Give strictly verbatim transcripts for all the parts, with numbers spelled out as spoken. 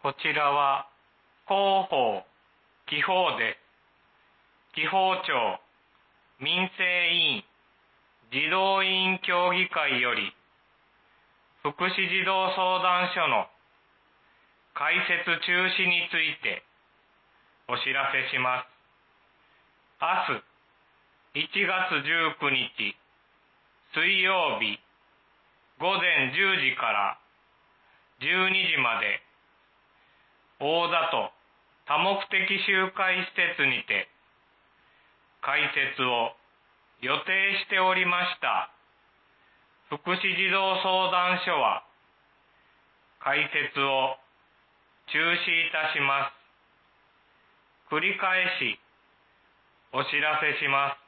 こちらは広報、記法です。記法庁、民生委員、児童委員協議会より、福祉児童相談所の開設中止についてお知らせします。明日、いちがつじゅうくにち、水曜日、ごぜんじゅうじからじゅうにじまで、大里多目的集会施設にて開設を予定しておりました福祉児童相談所は開設を中止いたします。繰り返しお知らせします。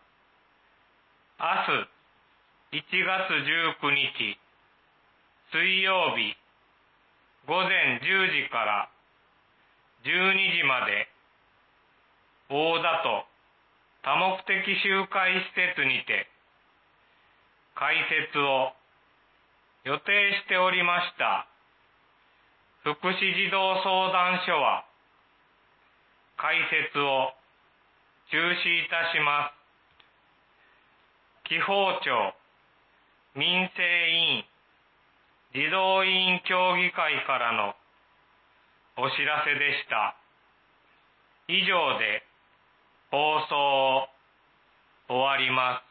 明日いちがつじゅうくにち水曜日ごぜんじゅうじからじゅうにじまで大里多目的集会施設にて開設を予定しておりました福祉児童相談所は開設を中止いたします。記法庁、民生委員、児童委員協議会からのお知らせでした。以上で放送を終わります。